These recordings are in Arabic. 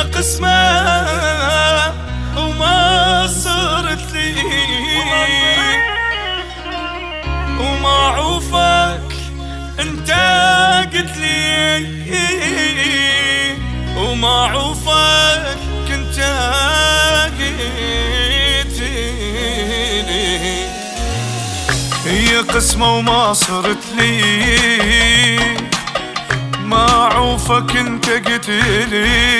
قسمة وما صرت لي وما عوفك انت قلت لي وما عوفك كنت قلت لي هي قسمة وما صرت لي ما عوفك انت قلت لي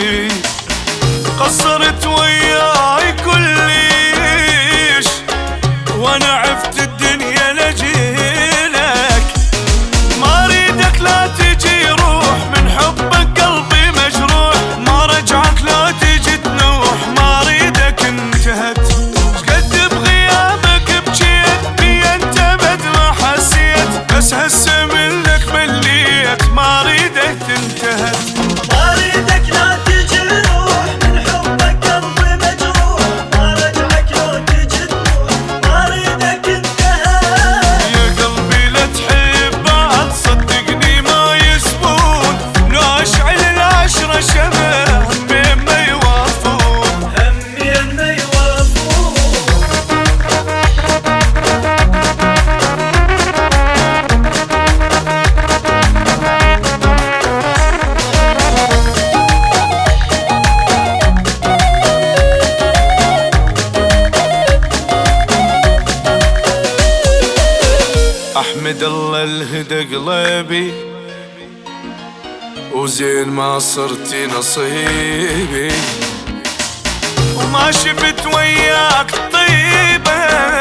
قصرت وياي كلش وانا عفت الدنيا لجيلك ما اريدك لا تجي روح من حبك قلبي مجروح ما رجعك لا تجي تنوح ما اريدك انتهت شقد بغيابك بجيت بي انت بد ما حسيت بس هسه منك مليت ما اريدك تنتهت ما اريدك لا تجي روح من حبك قلبي مجروح ما رجعك لو تجي تروح ما اريدك انتهت يا قلبي لا تحب بعد صدقني ما يسبون لو اشعل العشرة شمع همين ما يوافون همين ما يوافون احمد الله الهدى قلبي وزين ما صرتي نصيبي وما شفت وياك طيبة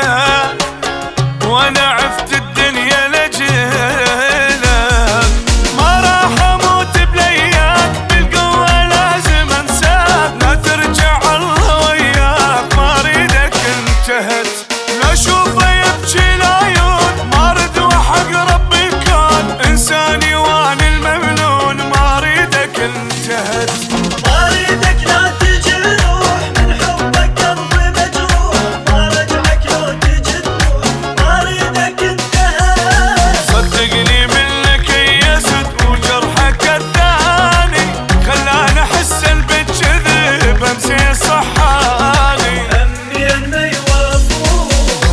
وانا عفت الدنيا لجيلك ما راح اموت بلياك بالقوة لازم انساك لا ترجع الله وياك ما اريدك انتهت لا اشوفه يبكي العيون ما ارد وحق ربي كان انساني وانا الممنون ما اريدك انتهت ما اريدك لا تجي روح من حبك قلبي مجروح ما رجعك لو تجي تروح ما اريدك انتهت صدقني منك يست وجرحك الثاني خلاني احس بالكذب امسي صحاني همين ما يوافون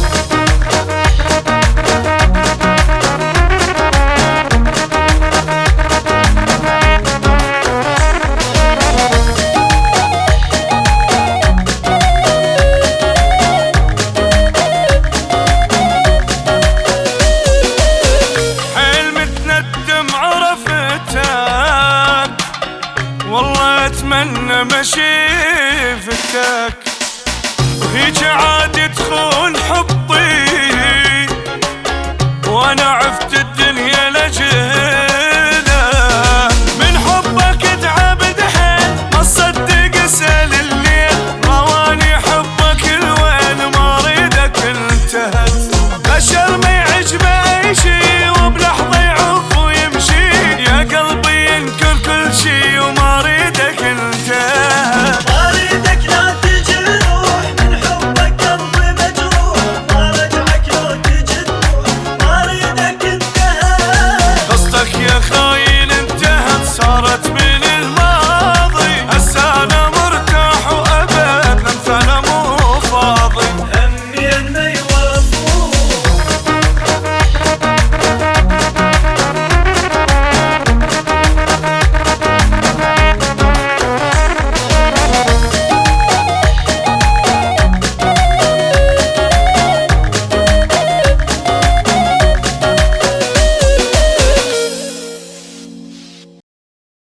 حيل متندم عرفتك والله اتمنى ما شفتك هيج عاد تخون حبي وانا عفت الدنيا لجيت